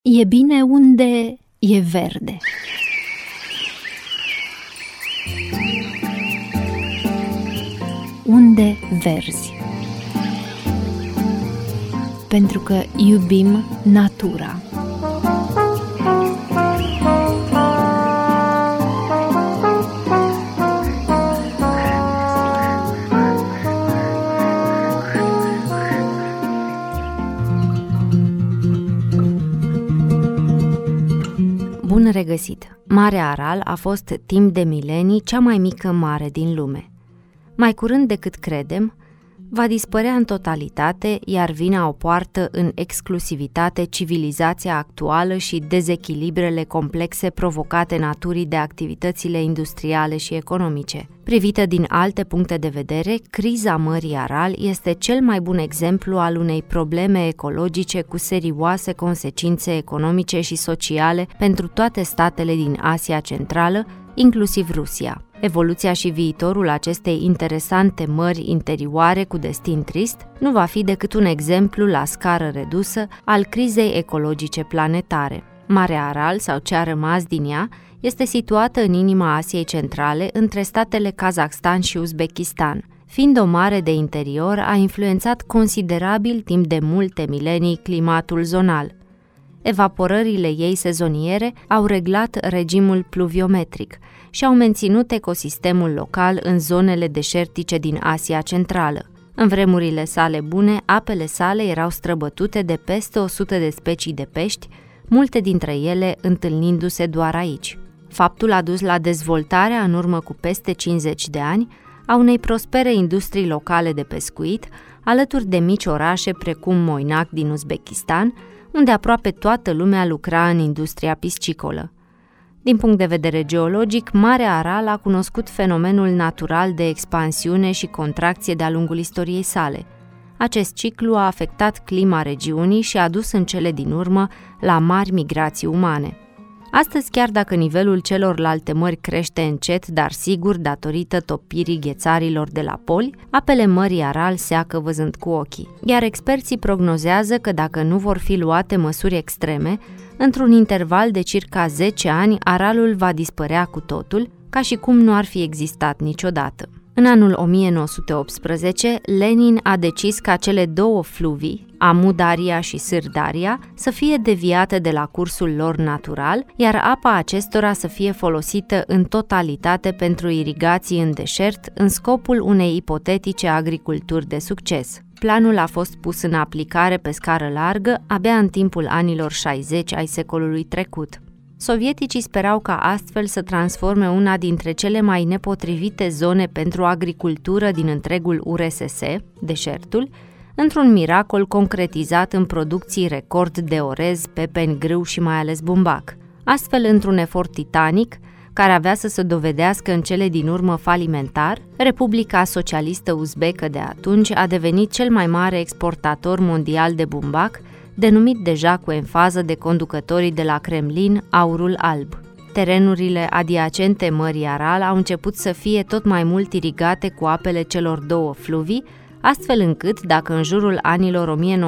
E bine unde e verde. Unde verzi. Pentru că iubim natura. Bun regăsit! Marea Aral a fost timp de milenii cea mai mică mare din lume. Mai curând decât credem, va dispărea în totalitate, iar vina o poartă în exclusivitate civilizația actuală și dezechilibrele complexe provocate naturii de activitățile industriale și economice. Privită din alte puncte de vedere, criza Mării Aral este cel mai bun exemplu al unei probleme ecologice cu serioase consecințe economice și sociale pentru toate statele din Asia Centrală, inclusiv Rusia. Evoluția și viitorul acestei interesante mări interioare cu destin trist nu va fi decât un exemplu la scară redusă al crizei ecologice planetare. Marea Aral, sau ce a rămas din ea, este situată în inima Asiei Centrale, între statele Kazakhstan și Uzbekistan. Fiind o mare de interior, a influențat considerabil timp de multe milenii climatul zonal. Evaporările ei sezoniere au reglat regimul pluviometric și au menținut ecosistemul local în zonele deșertice din Asia Centrală. În vremurile sale bune, apele sale erau străbătute de peste 100 de specii de pești, multe dintre ele întâlnindu-se doar aici. Faptul a dus la dezvoltarea, în urmă cu peste 50 de ani, a unei prospere industrii locale de pescuit, alături de mici orașe precum Moinak din Uzbekistan, unde aproape toată lumea lucra în industria piscicolă. Din punct de vedere geologic, Marea Aral a cunoscut fenomenul natural de expansiune și contracție de-a lungul istoriei sale. Acest ciclu a afectat clima regiunii și a dus în cele din urmă la mari migrații umane. Astăzi, chiar dacă nivelul celorlalte mări crește încet, dar sigur datorită topirii ghețarilor de la poli, apele Mării Aral seacă văzând cu ochii. Iar experții prognozează că dacă nu vor fi luate măsuri extreme, într-un interval de circa 10 ani, Aralul va dispărea cu totul, ca și cum nu ar fi existat niciodată. În anul 1918, Lenin a decis ca cele două fluvii, Amu Daria și Sâr Daria, să fie deviate de la cursul lor natural, iar apa acestora să fie folosită în totalitate pentru irigații în deșert, în scopul unei ipotetice agriculturi de succes. Planul a fost pus în aplicare pe scară largă abia în timpul anilor 60 ai secolului trecut. Sovieticii sperau ca astfel să transforme una dintre cele mai nepotrivite zone pentru agricultură din întregul URSS, deșertul, într-un miracol concretizat în producții record de orez, pepeni, grâu și mai ales bumbac. Astfel, într-un efort titanic, care avea să se dovedească în cele din urmă falimentar, Republica Socialistă Uzbecă de atunci a devenit cel mai mare exportator mondial de bumbac, denumit deja cu enfază de conducătorii de la Kremlin aurul alb. Terenurile adiacente Mării Aral au început să fie tot mai mult irigate cu apele celor două fluvii, astfel încât, dacă în jurul anilor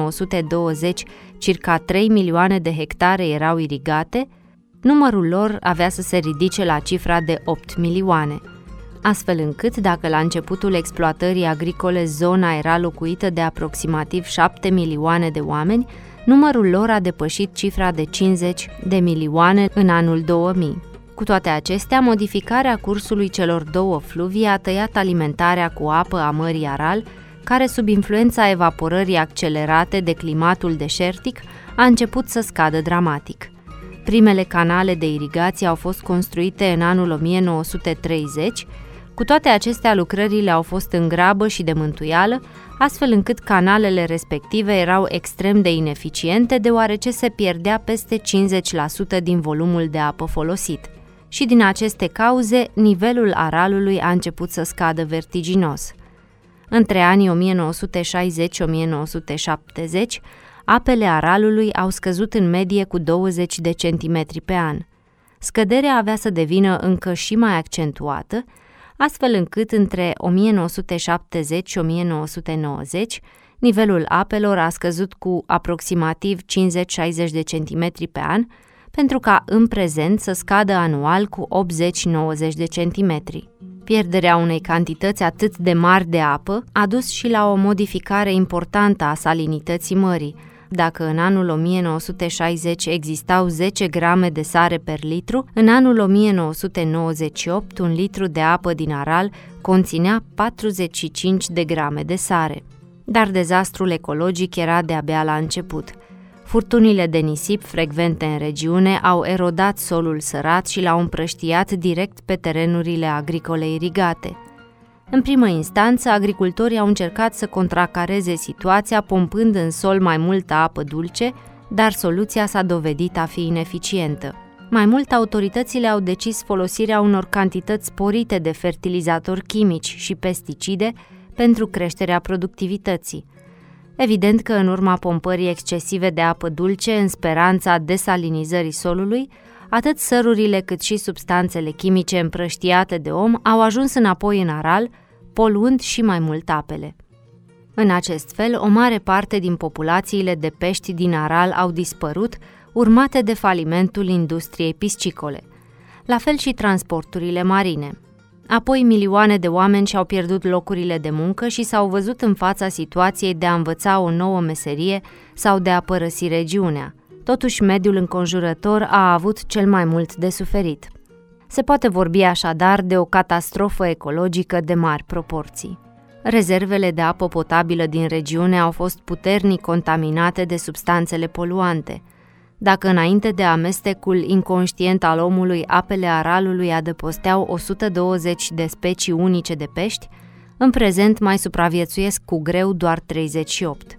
1920 circa 3 milioane de hectare erau irigate, numărul lor avea să se ridice la cifra de 8 milioane. Astfel încât, dacă la începutul exploatării agricole zona era locuită de aproximativ 7 milioane de oameni, numărul lor a depășit cifra de 50 de milioane în anul 2000. Cu toate acestea, modificarea cursului celor două fluvii a tăiat alimentarea cu apă a Mării Aral, care, sub influența evaporării accelerate de climatul deșertic, a început să scadă dramatic. Primele canale de irigație au fost construite în anul 1930, cu toate acestea lucrările au fost în grabă și de mântuială, astfel încât canalele respective erau extrem de ineficiente, deoarece se pierdea peste 50% din volumul de apă folosit. Și din aceste cauze, nivelul Aralului a început să scadă vertiginos. Între anii 1960-1970, apele Aralului au scăzut în medie cu 20 de centimetri pe an. Scăderea avea să devină încă și mai accentuată, astfel încât între 1970 și 1990 Nivelul apelor a scăzut cu aproximativ 50-60 de centimetri pe an, pentru ca în prezent să scadă anual cu 80-90 de centimetri. Pierderea unei cantități atât de mari de apă a dus și la o modificare importantă a salinității mării. Dacă în anul 1960 existau 10 grame de sare per litru, în anul 1998 un litru de apă din Aral conținea 45 de grame de sare. Dar dezastrul ecologic era de-abia la început. Furtunile de nisip frecvente în regiune au erodat solul sărat și l-au împrăștiat direct pe terenurile agricole irigate. În primă instanță, agricultorii au încercat să contracareze situația pompând în sol mai multă apă dulce, dar soluția s-a dovedit a fi ineficientă. Mai mult, autoritățile au decis folosirea unor cantități sporite de fertilizatori chimici și pesticide pentru creșterea productivității. Evident că în urma pompării excesive de apă dulce în speranța desalinizării solului, atât sărurile cât și substanțele chimice împrăștiate de om au ajuns înapoi în Aral, poluând și mai mult apele. În acest fel, o mare parte din populațiile de pești din Aral au dispărut, urmate de falimentul industriei piscicole. La fel și transporturile marine. Apoi milioane de oameni și-au pierdut locurile de muncă și s-au văzut în fața situației de a învăța o nouă meserie sau de a părăsi regiunea. Totuși, mediul înconjurător a avut cel mai mult de suferit. Se poate vorbi așadar de o catastrofă ecologică de mari proporții. Rezervele de apă potabilă din regiune au fost puternic contaminate de substanțele poluante. Dacă înainte de amestecul inconștient al omului apele Aralului adăposteau 120 de specii unice de pești, în prezent mai supraviețuiesc cu greu doar 38.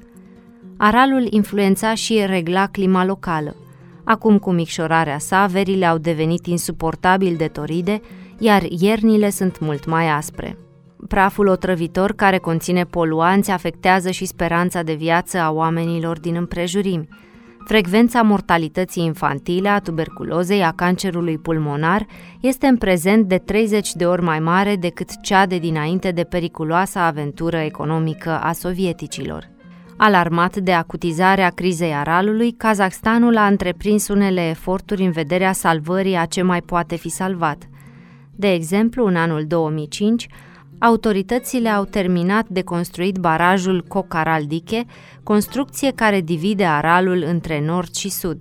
Aralul influența și regla clima locală. Acum, cu micșorarea sa, verile au devenit insuportabil de toride, iar iernile sunt mult mai aspre. Praful otrăvitor care conține poluanți afectează și speranța de viață a oamenilor din împrejurimi. Frecvența mortalității infantile, a tuberculozei, a cancerului pulmonar este în prezent de 30 de ori mai mare decât cea de dinainte de periculoasa aventură economică a sovieticilor. Alarmat de acutizarea crizei Aralului, Kazahstanul a întreprins unele eforturi în vederea salvării a ce mai poate fi salvat. De exemplu, în anul 2005, autoritățile au terminat de construit barajul Kokaraldiche, construcție care divide Aralul între nord și sud.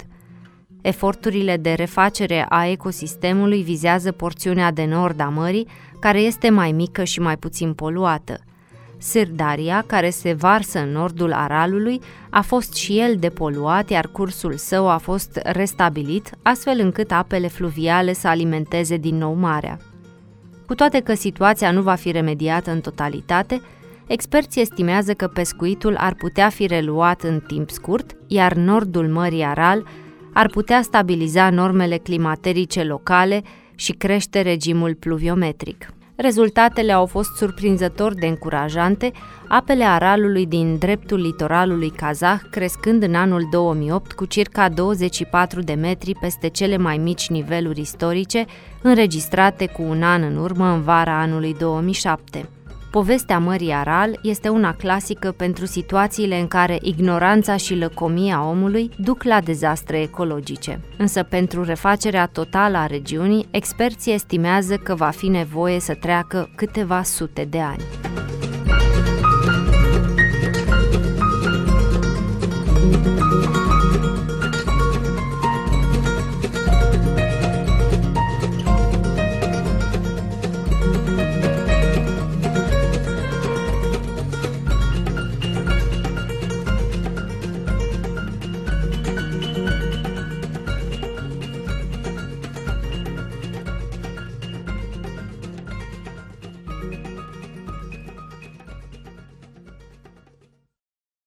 Eforturile de refacere a ecosistemului vizează porțiunea de nord a mării, care este mai mică și mai puțin poluată. Sirdaria, care se varsă în nordul Aralului, a fost și el depoluat, iar cursul său a fost restabilit, astfel încât apele fluviale să alimenteze din nou marea. Cu toate că situația nu va fi remediată în totalitate, experții estimează că pescuitul ar putea fi reluat în timp scurt, iar nordul Mării Aral ar putea stabiliza normele climaterice locale și crește regimul pluviometric. Rezultatele au fost surprinzător de încurajante, apele Aralului din dreptul litoralului kazah crescând în anul 2008 cu circa 24 de metri peste cele mai mici niveluri istorice înregistrate cu un an în urmă în vara anului 2007. Povestea Mării Aral este una clasică pentru situațiile în care ignoranța și lăcomia omului duc la dezastre ecologice. Însă pentru refacerea totală a regiunii, experții estimează că va fi nevoie să treacă câteva sute de ani.